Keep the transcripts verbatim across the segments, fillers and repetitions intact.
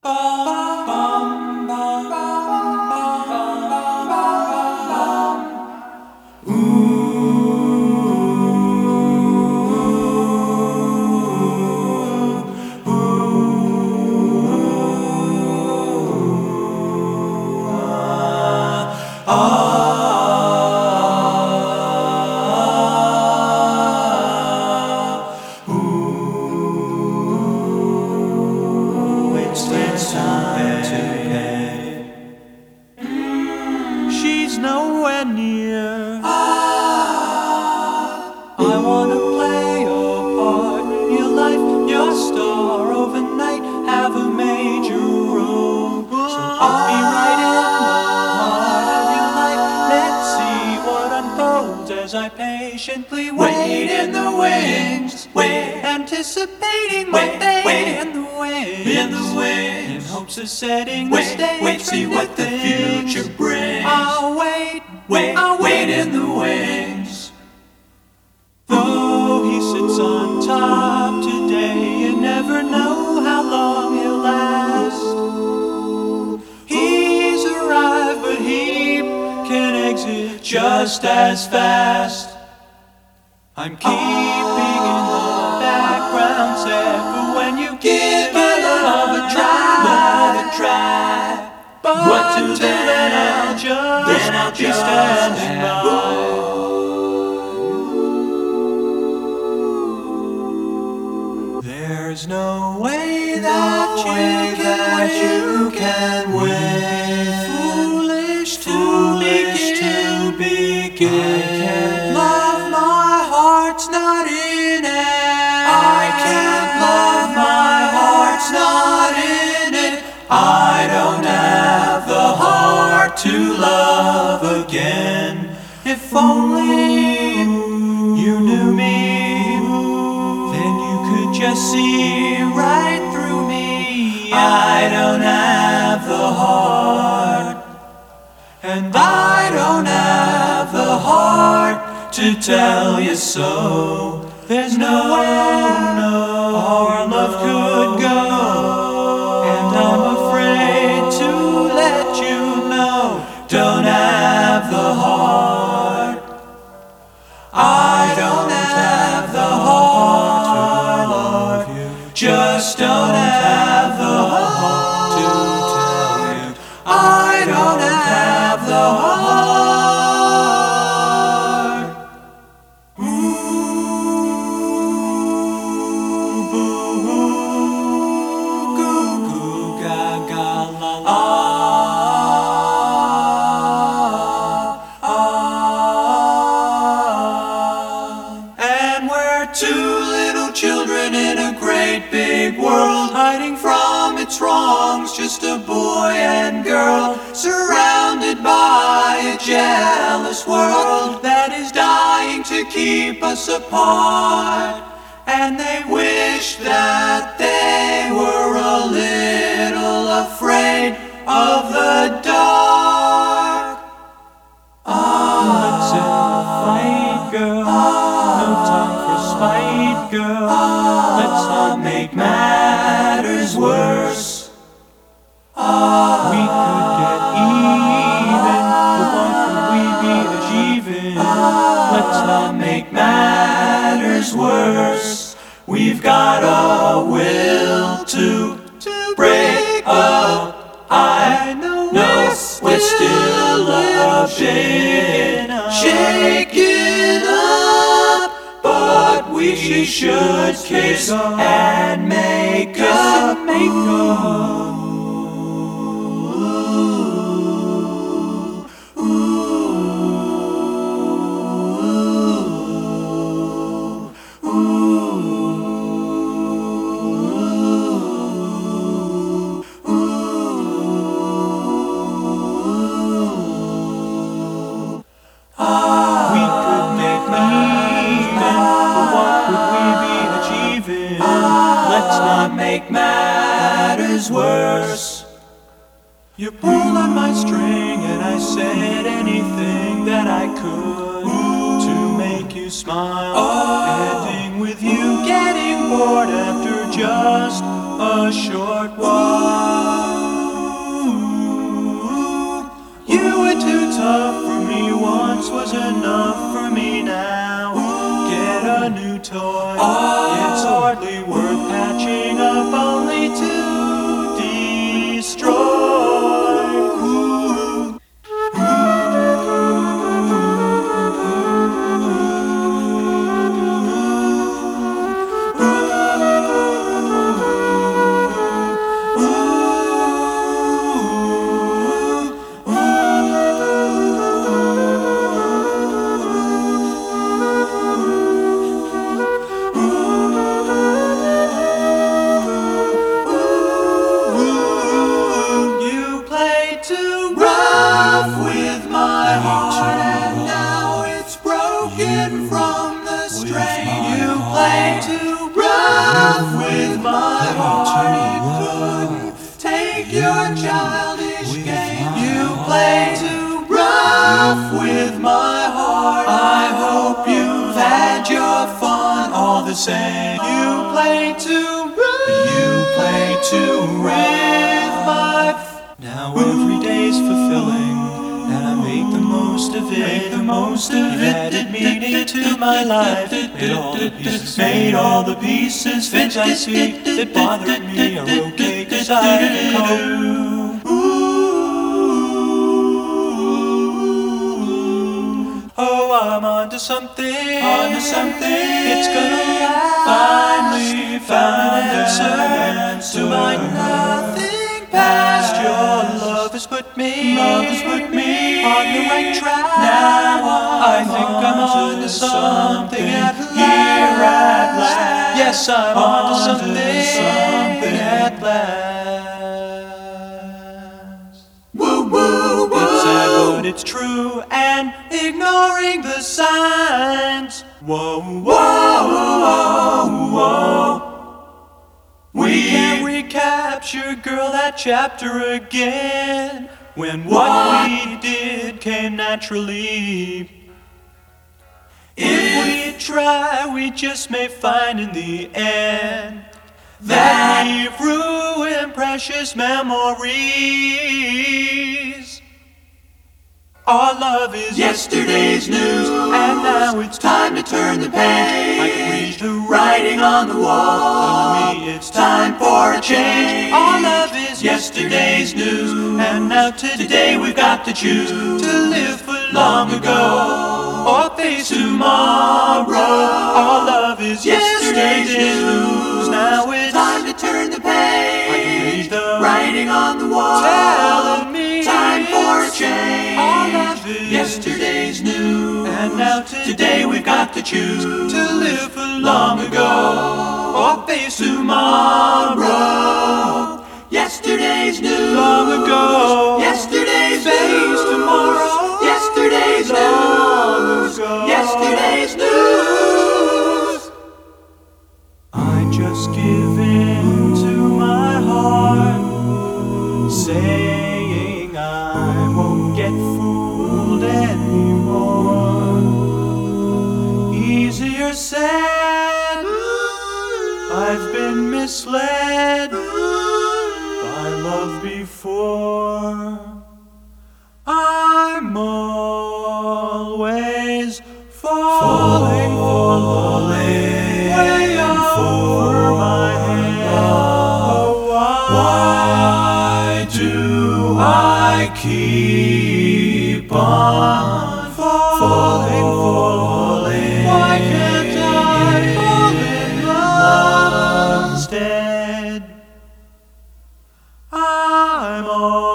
She's nowhere near. I wanna play a part in your life, your star overnight, have a major role. So I'll be right in the heart of your life. Let's see what unfolds as I patiently wait in the wings, wait, anticipating my fate in the wings, in the wings, in hopes of setting the stage. Wait, see what the future brings. I'll wait, wait, I'll wait in the wings. Though he sits on top today, you never know how long he'll last. He's arrived, but he can exit just as fast. I'm keeping in the background set for when you give my love a try, love a try. But until then, I'll just, then I'll be standing by. There's no way that, no you, way can that you can win. Foolish to Foolish begin. To begin. I can't love, my heart's not in it. I can't love, my heart's not in it. I don't have the heart to love again. If only you knew me, then you could just see right through me. I don't have the heart, and I don't have the heart to tell you so. There's no way, no, our love could go, and I'm afraid to let you know. Don't have the heart, I don't have the heart to love you. Just don't have the heart to tell you. I don't have the heart. Two little children in a great big world, hiding from its wrongs, just a boy and girl, surrounded by a jealous world that is dying to keep us apart. And they wish that they were a little afraid of the dark. Let's end the fight, girl. No time for spite, girl. Let's not make matters worse. We could get even, but what could we be achieving? Let's not make matters worse. We've got a will to, to break up. I know we're still up, shaking up, shaking up. But we should kiss and make up, make up. Let's not make matters worse. You pulled on my string and I said anything that I could to make you smile. Ending with you getting bored after just a short while. You were too tough for me, once was enough for me now. Get a new toy, it's hardly worth patching up, only to destroy. From the strain, you play too rough with my heart. It couldn't take your childish game. You play too rough with my heart. I hope you've had your fun all the same. You play too rough. You play too rough with my. Now every day's fulfilling, and I make the most of it. Make the most of You've it. Added meaning to my life. Made all the pieces, made all the pieces fit. I see that bothered me are okay, 'cause I can cope. Oh, I'm onto something. Onto something. It's gonna last. Finally found an answer to my nothing past. Your love has put me. Love has put me on the right track. Now I think I'm onto something at last. Here at last. Yes, I'm onto something, something at last. Woo woo woo. It's sad, but it's true, and ignoring the signs. Whoa whoa whoa whoa. We can't recapture, girl, that chapter again, when what, what we did came naturally. If we try, we just may find in the end that we've ruined precious memories. Our love is yesterday's news, and now it's time to turn the page. I can read the writing on the wall, telling me it's time for a change. Our love is yesterday's news, and now today we've got to choose to live for long ago or face tomorrow. Our love is yesterday's news, now it's time to turn the page. I can read the writing on the wall, telling me time for a change. Our love is yesterday's news, and now today we've got to choose to live for long ago or face tomorrow. Yesterday's news, long ago. Yesterday's face tomorrow. Yesterday's news, yesterday's news. I just give in to my heart, saying I won't get fooled anymore. Easier said, I've been misled by love before. I'm always falling, falling, way over my head. Oh, why do I keep on falling, falling? Why can't I fall in love instead? I'm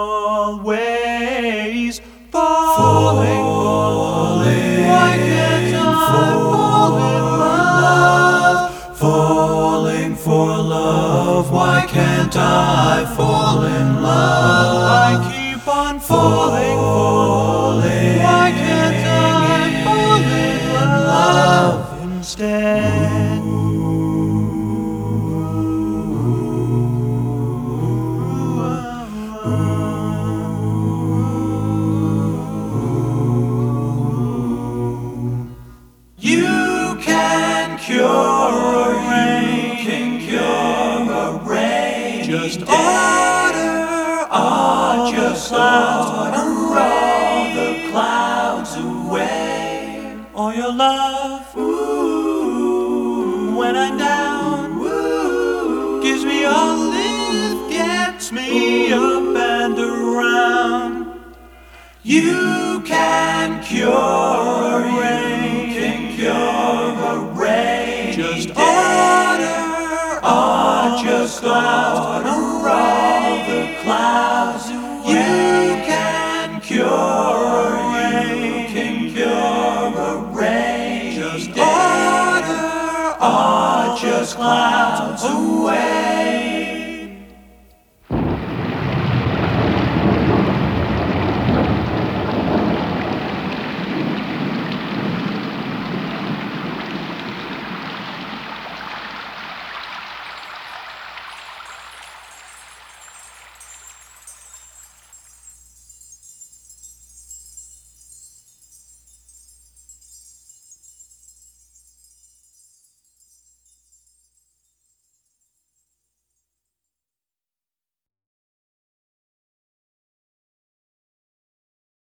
always falling, falling. Why can't I fall in love? Falling for love. Why can't I fall in love? I keep on falling, falling. Why can't I fall in love instead? Just order, I just order. love. Ooh, when I'm down, ooh, gives me a lift, gets me up and around. You can cure a rain, can cure a rain. Just order, oh, just order all the clouds. You can cure a rain, can cure a rain. Just order, oh, just clouds away.